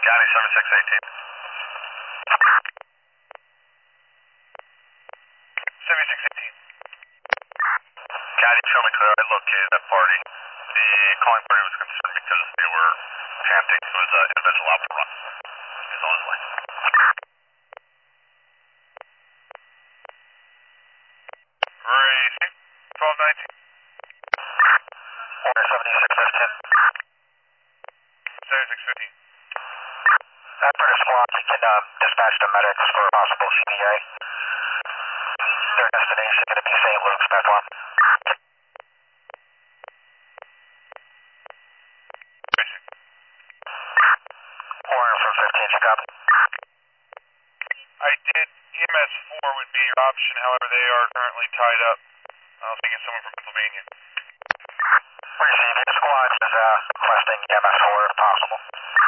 County 7618. 7618. County, show me clear. I located that party. The calling party was concerned because they were chanting. It was an individual out to run. He's on his way. Racy, 1219. Order 7615. 7615. After the squad, you can dispatch the medics for possible CPA. Their destination is going to be St. Luke's, Bethlehem. Order for 15, you copy? I did. EMS 4 would be your option, however, they are currently tied up. I'll think it's someone from Pennsylvania. Receive. Your squad is requesting EMS 4 if possible.